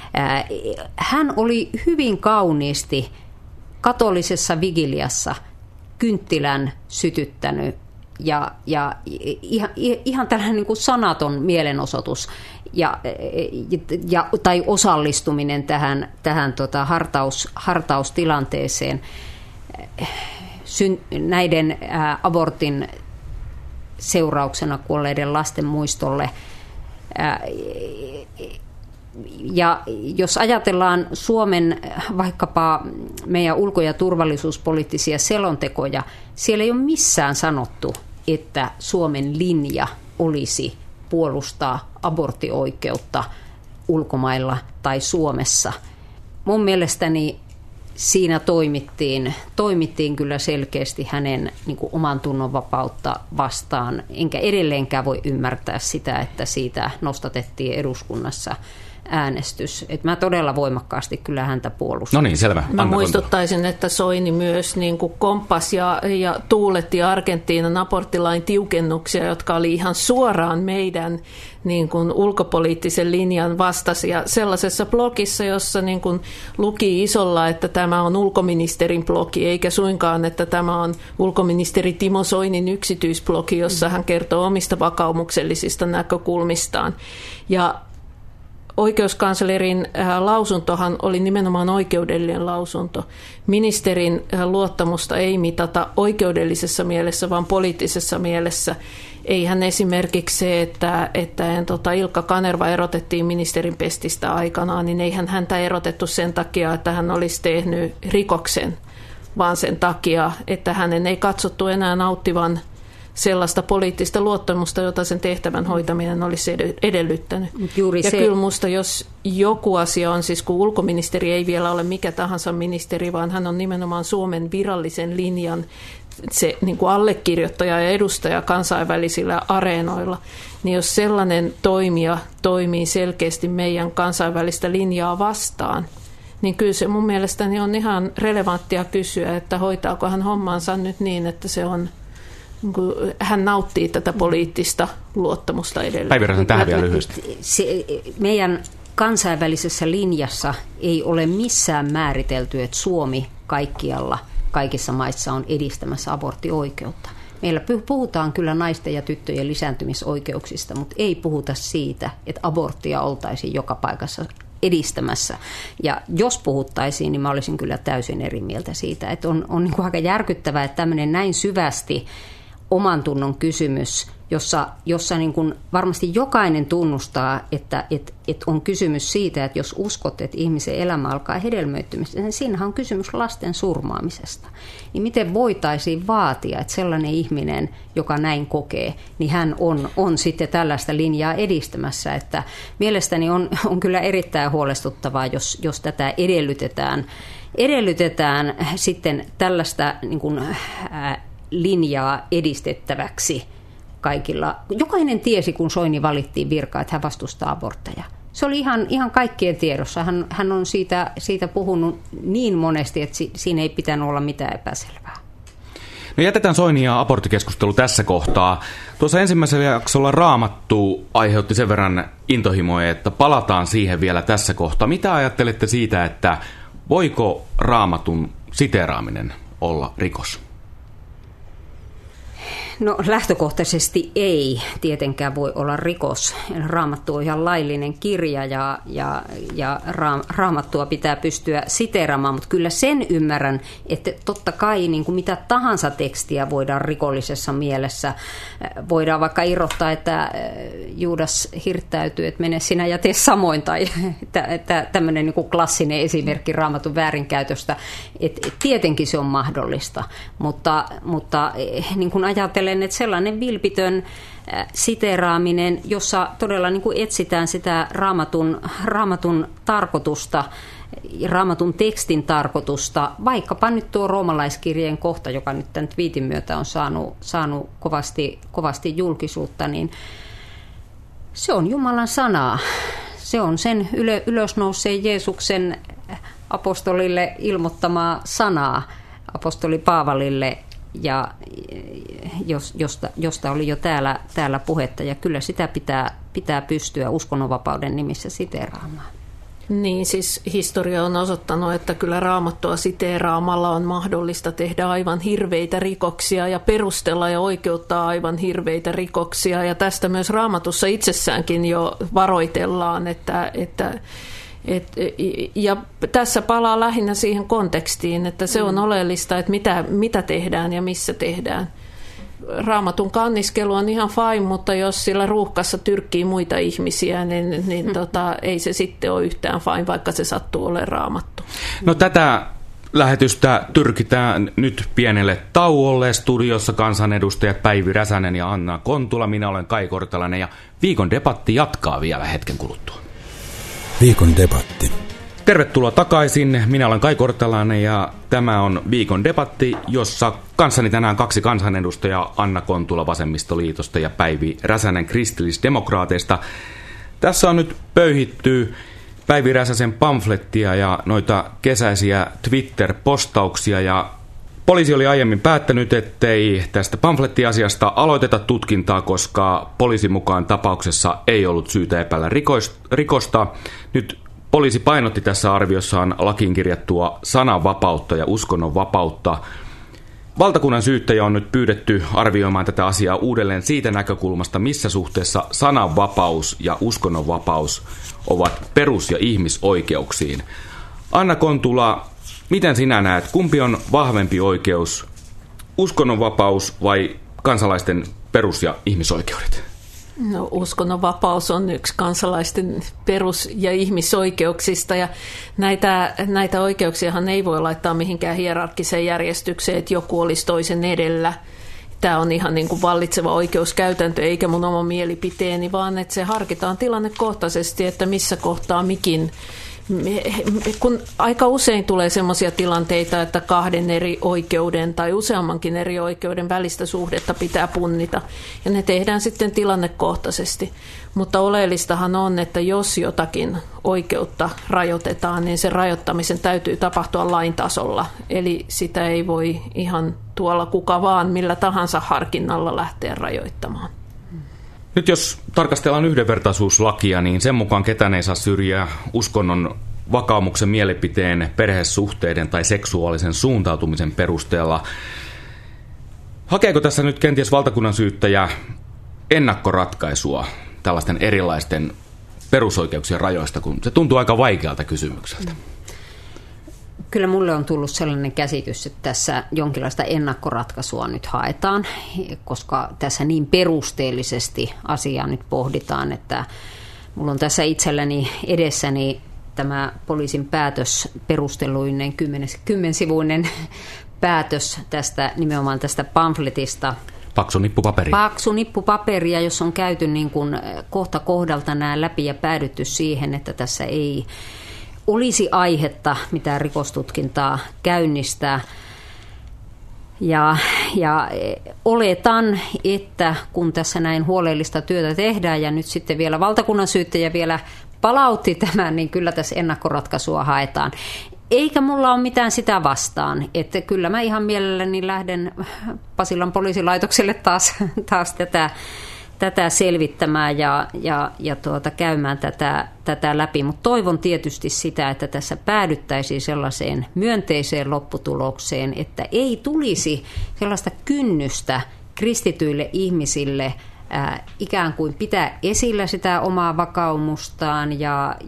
Hän oli hyvin kauniisti katolisessa vigiliassa kynttilän sytyttänyt ja ihan tällainen niin kuin sanaton mielenosoitus tai osallistuminen tähän hartaustilanteeseen näiden abortin seurauksena kuolleiden lasten muistolle. Ja jos ajatellaan Suomen vaikkapa meidän ulko- ja turvallisuuspoliittisia selontekoja, siellä ei ole missään sanottu, että Suomen linja olisi puolustaa aborttioikeutta ulkomailla tai Suomessa. Mun mielestäni siinä toimittiin kyllä selkeästi hänen niin kuin oman tunnonvapautta vastaan, enkä edelleenkään voi ymmärtää sitä, että siitä nostatettiin eduskunnassa äänestys. Että mä todella voimakkaasti kyllä häntä puolustan. No niin, selvä. Mä muistuttaisin, että Soini myös niin kuin komppasi ja tuuletti Argentiinan aborttilain tiukennuksia, jotka oli ihan suoraan meidän niin kuin ulkopoliittisen linjan vastaisia sellaisessa blogissa, jossa niin kuin luki isolla, että tämä on ulkoministerin blogi, eikä suinkaan, että tämä on ulkoministeri Timo Soinin yksityisblogi, jossa hän kertoo omista vakaumuksellisista näkökulmistaan. Ja oikeuskanslerin lausuntohan oli nimenomaan oikeudellinen lausunto. Ministerin luottamusta ei mitata oikeudellisessa mielessä, vaan poliittisessa mielessä. Eihän esimerkiksi se, että Ilkka Kanerva erotettiin ministerin pestistä aikanaan, niin eihän häntä erotettu sen takia, että hän olisi tehnyt rikoksen, vaan sen takia, että hänen ei katsottu enää nauttivan sellaista poliittista luottamusta, jota sen tehtävän hoitaminen olisi edellyttänyt. Juuri ja se. kyllä musta, jos joku asia on, siis kun ulkoministeri ei vielä ole mikä tahansa ministeri, vaan hän on nimenomaan Suomen virallisen linjan se niin kuin allekirjoittaja ja edustaja kansainvälisillä areenoilla, niin jos sellainen toimija toimii selkeästi meidän kansainvälistä linjaa vastaan, niin kyllä se mun mielestäni on ihan relevanttia kysyä, että hoitaako hän hommansa nyt niin, että se on, hän nauttii tätä poliittista luottamusta edelleen. Päivi Räsänen, tähän vielä lyhyesti. Meidän kansainvälisessä linjassa ei ole missään määritelty, että Suomi kaikissa maissa on edistämässä aborttioikeutta. Meillä puhutaan kyllä naisten ja tyttöjen lisääntymisoikeuksista, mutta ei puhuta siitä, että aborttia oltaisiin joka paikassa edistämässä. Ja jos puhuttaisiin, niin mä olisin kyllä täysin eri mieltä siitä, että on niin kuin aika järkyttävää, että tämmöinen näin syvästi oman tunnon kysymys, jossa niin kuin varmasti jokainen tunnustaa, että on kysymys siitä, että jos uskot, että ihmisen elämä alkaa hedelmöittymistä, niin siinähän on kysymys lasten surmaamisesta. Niin miten voitaisiin vaatia, että sellainen ihminen, joka näin kokee, niin hän on sitten tällaista linjaa edistämässä. Että mielestäni on kyllä erittäin huolestuttavaa, jos tätä edellytetään sitten tällaista niin kuin, linjaa edistettäväksi kaikilla. Jokainen tiesi, kun Soini valittiin virkaan, että hän vastustaa abortteja. Se oli ihan kaikkien tiedossa. Hän on siitä puhunut niin monesti, että siinä ei pitänyt olla mitään epäselvää. No jätetään Soini ja aborttikeskustelu tässä kohtaa. Tuossa ensimmäisellä jaksolla Raamattu aiheutti sen verran intohimoja, että palataan siihen vielä tässä kohtaa. Mitä ajattelette siitä, että voiko Raamatun siteeraaminen olla rikos? No lähtökohtaisesti ei tietenkään voi olla rikos. Raamattu on ihan laillinen kirja ja Raamattua pitää pystyä siteeraamaan, mutta kyllä sen ymmärrän, että totta kai niin kuin mitä tahansa tekstiä voidaan rikollisessa mielessä. Voidaan vaikka irrottaa, että Juudas hirttäytyy, että mene sinä ja tee samoin, tai että tämmöinen niin kuin klassinen esimerkki Raamatun väärinkäytöstä. Että tietenkin se on mahdollista, mutta niin kuin ajatellen, että sellainen vilpitön siteeraaminen, jossa todella niin kuin etsitään sitä raamatun tarkoitusta, raamatun tekstin tarkoitusta, vaikkapa nyt tuo roomalaiskirjeen kohta, joka nyt tämän twiitin myötä on saanut kovasti julkisuutta, niin se on Jumalan sanaa. Se on sen ylösnouseen Jeesuksen apostolille ilmoittamaa sanaa, apostoli Paavalille, ja josta oli jo täällä puhetta, ja kyllä sitä pitää pystyä uskonnonvapauden nimissä siteeraamaan. Niin, siis historia on osoittanut, että kyllä Raamattua siteeraamalla on mahdollista tehdä aivan hirveitä rikoksia ja perustella ja oikeuttaa aivan hirveitä rikoksia, ja tästä myös Raamatussa itsessäänkin jo varoitellaan, ja tässä palaa lähinnä siihen kontekstiin, että se on oleellista, että mitä tehdään ja missä tehdään. Raamatun kanniskelu on ihan fine, mutta jos sillä ruuhkassa tyrkkii muita ihmisiä, niin ei se sitten ole yhtään fine, vaikka se sattuu olemaan Raamattu. No tätä lähetystä tyrkitään nyt pienelle tauolle. Studiossa kansanedustajat Päivi Räsänen ja Anna Kontula. Minä olen Kai Kortelainen ja viikon debatti jatkaa vielä hetken kuluttua. Viikon debatti. Tervetuloa takaisin. Minä olen Kai Kortelainen ja tämä on viikon debatti, jossa kanssani tänään kaksi kansanedustajaa, Anna Kontula Vasemmistoliitosta ja Päivi Räsänen kristillisdemokraateista. Tässä on nyt pöyhitty Päivi Räsäsen pamflettia ja noita kesäisiä Twitter-postauksia, ja poliisi oli aiemmin päättänyt, ettei tästä pamflettiasiasta aloiteta tutkintaa, koska poliisin mukaan tapauksessa ei ollut syytä epäillä rikosta. Nyt poliisi painotti tässä arviossaan lakiin kirjattua sananvapautta ja uskonnonvapautta. Valtakunnan syyttäjä on nyt pyydetty arvioimaan tätä asiaa uudelleen siitä näkökulmasta, missä suhteessa sananvapaus ja uskonnonvapaus ovat perus- ja ihmisoikeuksiin. Anna Kontula, miten sinä näet, kumpi on vahvempi oikeus, uskonnonvapaus vai kansalaisten perus- ja ihmisoikeudet? No, uskonnonvapaus on yksi kansalaisten perus- ja ihmisoikeuksista, ja näitä oikeuksiahan ei voi laittaa mihinkään hierarkkiseen järjestykseen, että joku olisi toisen edellä. tämä on ihan niin kuin vallitseva oikeuskäytäntö eikä mun oma mielipiteeni, vaan että se harkitaan tilannekohtaisesti, että missä kohtaa mikin. Kun aika usein tulee sellaisia tilanteita, että kahden eri oikeuden tai useammankin eri oikeuden välistä suhdetta pitää punnita, ja ne tehdään sitten tilannekohtaisesti. Mutta oleellistahan on, että jos jotakin oikeutta rajoitetaan, niin sen rajoittamisen täytyy tapahtua lain tasolla. Eli sitä ei voi ihan tuolla kuka vaan millä tahansa harkinnalla lähteä rajoittamaan. Nyt jos tarkastellaan yhdenvertaisuuslakia, niin sen mukaan ketään ei saa syrjiä uskonnon, vakaumuksen, mielipiteen, perhesuhteiden tai seksuaalisen suuntautumisen perusteella. Hakeeko tässä nyt kenties valtakunnan syyttäjä ennakkoratkaisua tällaisten erilaisten perusoikeuksien rajoista, kun se tuntuu aika vaikealta kysymykseltä? Kyllä mulle on tullut sellainen käsitys, että tässä jonkinlaista ennakkoratkaisua nyt haetaan, koska tässä niin perusteellisesti asiaa nyt pohditaan, että mulla on tässä itselläni edessäni tämä poliisin päätös, perusteluinen 10-sivuinen päätös nimenomaan tästä pamfletista. Paksu nippupaperi. Paksu nippupaperia, jos on käyty niin kuin kohta kohdalta nämä läpi ja päädytty siihen, että tässä ei olisi aihetta mitään rikostutkintaa käynnistää. Ja oletan, että kun tässä näin huolellista työtä tehdään ja nyt sitten vielä valtakunnan syyttäjä vielä palautti tämän, niin kyllä tässä ennakkoratkaisua haetaan. Eikä mulla ole mitään sitä vastaan, että kyllä mä ihan mielelläni lähden Pasilan poliisilaitokselle taas tätä selvittämään ja käymään tätä läpi, mutta toivon tietysti sitä, että tässä päädyttäisiin sellaiseen myönteiseen lopputulokseen, että ei tulisi sellaista kynnystä kristityille ihmisille ikään kuin pitää esillä sitä omaa vakaumustaan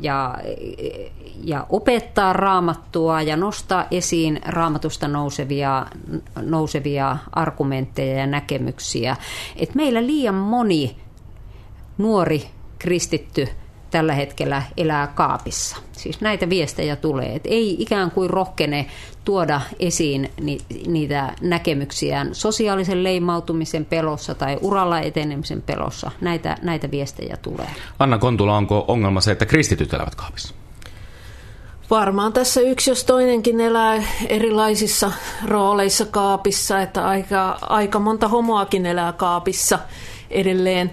ja opettaa raamattua ja nostaa esiin raamatusta nousevia argumentteja ja näkemyksiä. Et meillä liian moni nuori kristitty tällä hetkellä elää kaapissa. Siis näitä viestejä tulee, että ei ikään kuin rohkene tuoda esiin niitä näkemyksiään sosiaalisen leimautumisen pelossa tai uralla etenemisen pelossa. Näitä viestejä tulee. Anna Kontula, onko ongelma se, että kristityt elävät kaapissa? Varmaan tässä yksi jos toinenkin elää erilaisissa rooleissa kaapissa, että aika monta homoakin elää kaapissa edelleen.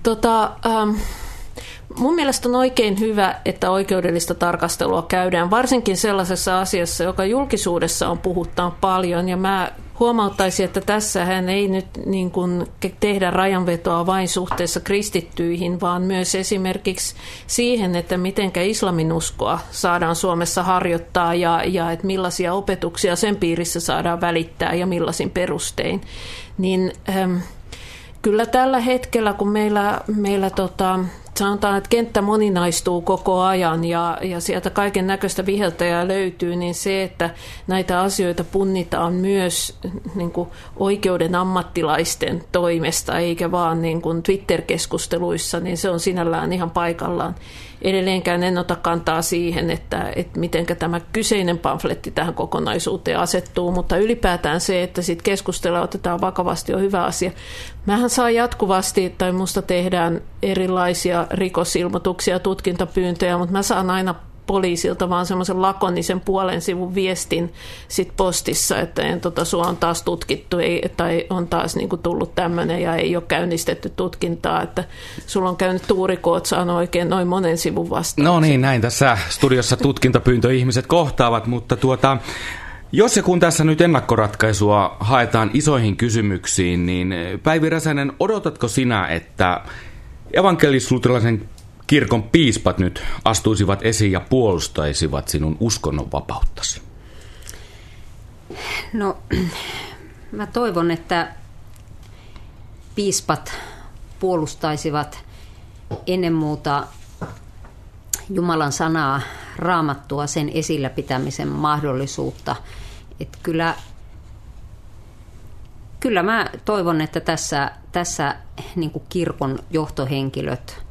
Mun mielestä on oikein hyvä, että oikeudellista tarkastelua käydään, varsinkin sellaisessa asiassa, joka julkisuudessa on puhuttaa paljon. Ja mä huomauttaisin, että tässähän ei nyt niin kuin tehdä rajanvetoa vain suhteessa kristittyihin, vaan myös esimerkiksi siihen, että mitenkä islaminuskoa saadaan Suomessa harjoittaa ja että millaisia opetuksia sen piirissä saadaan välittää ja millaisin perustein. Niin kyllä tällä hetkellä, kun meillä sanotaan, että kenttä moninaistuu koko ajan ja sieltä kaiken näköistä viheltäjää löytyy, niin se, että näitä asioita punnitaan myös niin kuin oikeuden ammattilaisten toimesta, eikä vaan niin kuin Twitter-keskusteluissa, niin se on sinällään ihan paikallaan. Edelleenkään en ota kantaa siihen, että miten tämä kyseinen pamfletti tähän kokonaisuuteen asettuu, mutta ylipäätään se, että sit keskustelua otetaan vakavasti, on hyvä asia. Mähän saa jatkuvasti, tai musta tehdään erilaisia rikosilmoituksia, tutkintapyyntöjä, mutta mä saan aina poliisilta vaan semmoisen lakonisen puolen sivun viestin sit postissa, että sua on taas tutkittu tai on taas niinku tullut tämmöinen ja ei ole käynnistetty tutkintaa, että sulla on käynyt tuuriko, oot saanut oikein noin monen sivun vastaan. No niin, näin tässä studiossa tutkintapyyntöihmiset kohtaavat, mutta jos ja kun tässä nyt ennakkoratkaisua haetaan isoihin kysymyksiin, niin Päivi Räsänen, odotatko sinä, että evankelis-luterilaisen kirkon piispat nyt astuisivat esiin ja puolustaisivat sinun uskonnonvapauttasi? No, mä toivon, että piispat puolustaisivat ennen muuta Jumalan sanaa, raamattua, sen esillä pitämisen mahdollisuutta. Että kyllä mä toivon, että tässä niin kuin kirkon johtohenkilöt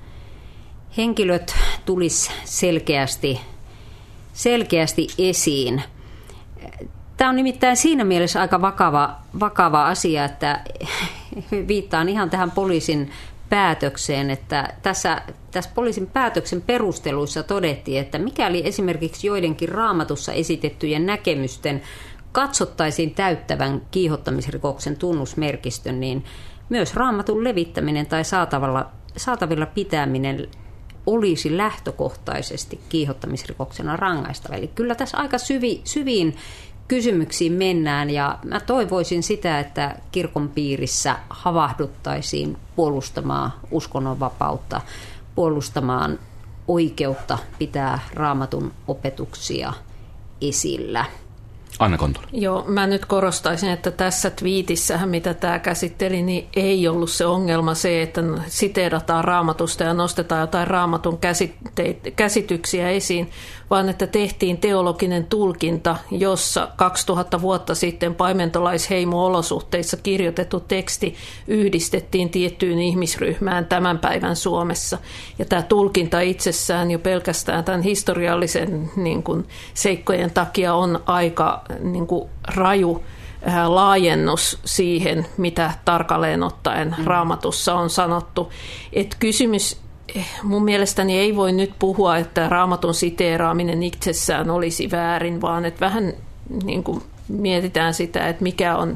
tulisi selkeästi esiin. Tämä on nimittäin siinä mielessä aika vakava asia, että viittaan ihan tähän poliisin päätökseen, että tässä poliisin päätöksen perusteluissa todettiin, että mikäli esimerkiksi joidenkin Raamatussa esitettyjen näkemysten katsottaisiin täyttävän kiihottamisrikoksen tunnusmerkistön, niin myös Raamatun levittäminen tai saatavilla pitäminen olisi lähtökohtaisesti kiihottamisrikoksena rangaistava. Eli kyllä tässä aika syviin kysymyksiin mennään, ja mä toivoisin sitä, että kirkon piirissä havahduttaisiin puolustamaan uskonnonvapautta, puolustamaan oikeutta pitää Raamatun opetuksia esillä. Anna Kontula. Joo, mä nyt korostaisin, että tässä twiitissähän, mitä tämä käsitteli, niin ei ollut se ongelma se, että siteerataan Raamatusta ja nostetaan jotain Raamatun käsityksiä esiin, vaan että tehtiin teologinen tulkinta, jossa 2000 vuotta sitten paimentolaisheimo-olosuhteissa kirjoitettu teksti yhdistettiin tiettyyn ihmisryhmään tämän päivän Suomessa. Ja tämä tulkinta itsessään jo pelkästään tämän historiallisen seikkojen takia on aika raju laajennus siihen, mitä tarkalleen ottaen Raamatussa on sanottu. Että kysymys mun mielestäni ei voi nyt puhua, että Raamatun siteeraaminen itsessään olisi väärin, vaan että vähän mietitään sitä, että mikä on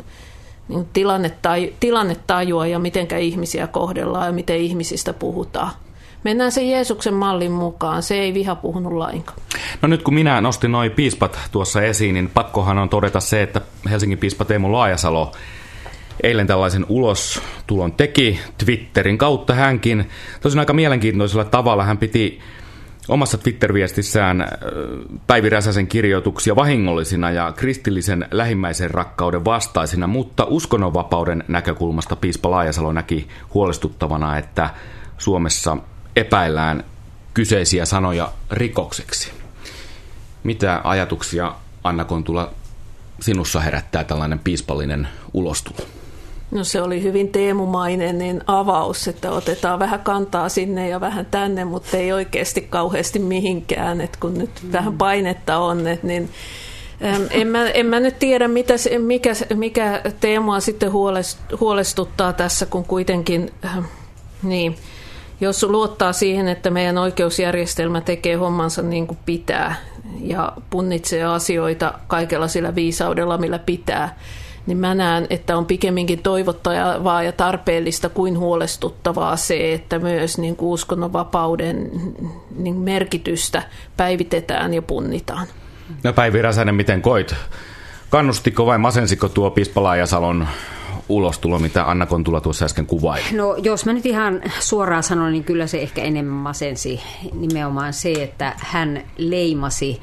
tilannetajua ja mitenkä ihmisiä kohdellaan ja miten ihmisistä puhutaan. Mennään sen Jeesuksen mallin mukaan. Se ei viha puhunut lainkaan. No nyt kun minä nostin noi piispat tuossa esiin, niin pakkohan on todeta se, että Helsingin piispa Teemu Laajasalo eilen tällaisen ulostulon teki Twitterin kautta hänkin. Tosin aika mielenkiintoisella tavalla hän piti omassa Twitter-viestissään Päivi Räsäsen kirjoituksia vahingollisina ja kristillisen lähimmäisen rakkauden vastaisina, mutta uskonnonvapauden näkökulmasta piispa Laajasalo näki huolestuttavana, että Suomessa epäillään kyseisiä sanoja rikokseksi. Mitä ajatuksia, Anna Kontula, sinussa herättää tällainen piispallinen ulostulo? No se oli hyvin teemumainen avaus, että otetaan vähän kantaa sinne ja vähän tänne, mutta ei oikeasti kauheasti mihinkään, että kun nyt vähän painetta on, niin en mä nyt tiedä, mikä Teemua sitten huolestuttaa tässä, kun kuitenkin niin, jos luottaa siihen, että meidän oikeusjärjestelmä tekee hommansa niin kuin pitää ja punnitsee asioita kaikella sillä viisaudella, millä pitää, niin mä näen, että on pikemminkin toivottavaa ja tarpeellista kuin huolestuttavaa se, että myös niin kuin uskonnonvapauden niin merkitystä päivitetään ja punnitaan. No Päivi Räsänen, miten koit? Kannustiko vai masensiko tuo piispa Laajasalon ulostulo, mitä Anna Kontula tuossa äsken kuvaili? No jos mä nyt ihan suoraan sanon, niin kyllä se ehkä enemmän masensi nimenomaan se, että hän leimasi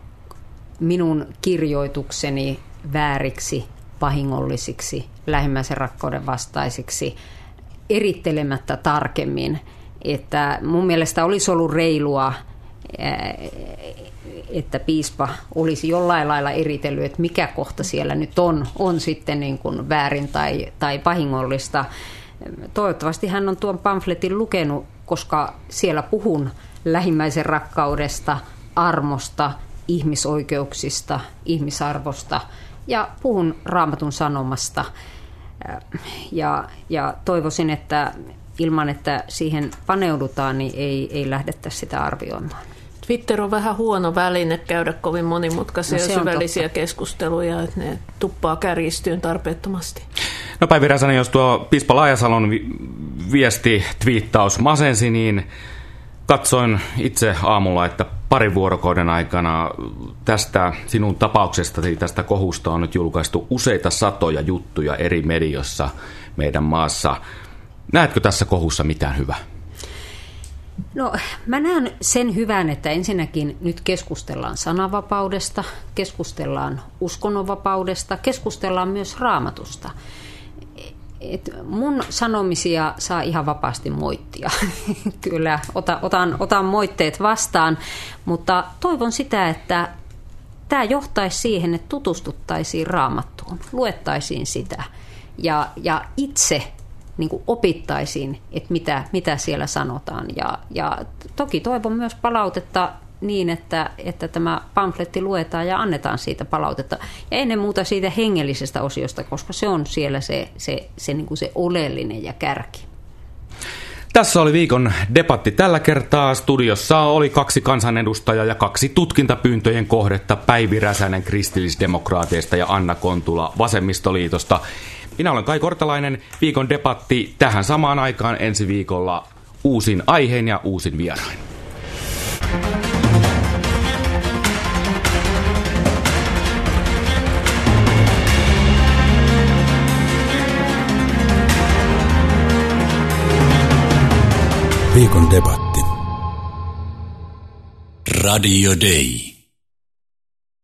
minun kirjoitukseni vääriksi, vahingollisiksi, lähimmäisen rakkauden vastaisiksi, erittelemättä tarkemmin. Että mun mielestä olisi ollut reilua, että piispa olisi jollain lailla eritellyt, että mikä kohta siellä nyt on sitten niin kuin väärin tai vahingollista. Toivottavasti hän on tuon pamfletin lukenut, koska siellä puhun lähimmäisen rakkaudesta, armosta, ihmisoikeuksista, ihmisarvosta ja puhun Raamatun sanomasta. Ja toivoisin, että ilman, että siihen paneudutaan, niin ei lähdettäisi sitä arvioimaan. Twitter on vähän huono väline käydä kovin monimutkaisia ja syvällisiä keskusteluja, että ne tuppaa kärjistyyn tarpeettomasti. No Päivi Räsänen, jos tuo piispa Laajasalon viesti-twiittaus masensi, niin katsoin itse aamulla, että parin vuorokauden aikana tästä sinun tapauksestasi, tästä kohusta on nyt julkaistu useita satoja juttuja eri mediossa meidän maassa. Näetkö tässä kohussa mitään hyvää? No, mä näen sen hyvän, että ensinnäkin nyt keskustellaan sananvapaudesta, keskustellaan uskonnonvapaudesta, keskustellaan myös Raamatusta. Et mun sanomisia saa ihan vapaasti moittia. Kyllä, otan moitteet vastaan, mutta toivon sitä, että tämä johtaisi siihen, että tutustuttaisiin Raamattuun, luettaisiin sitä ja itse niin kuin opittaisiin, että mitä siellä sanotaan. Ja toki toivon myös palautetta niin, että tämä pamfletti luetaan ja annetaan siitä palautetta. Ja ennen muuta siitä hengellisestä osiosta, koska se on siellä se, niin kuin se oleellinen ja kärki. Tässä oli viikon debatti tällä kertaa. Studiossa oli 2 kansanedustajaa ja 2 tutkintapyyntöjen kohdetta, Päivi Räsänen kristillisdemokraateista ja Anna Kontula vasemmistoliitosta. Minä olen Kai Kortelainen. Viikon debatti tähän samaan aikaan ensi viikolla uusin aiheen ja uusin vierain. Viikon debatti. Radio Day.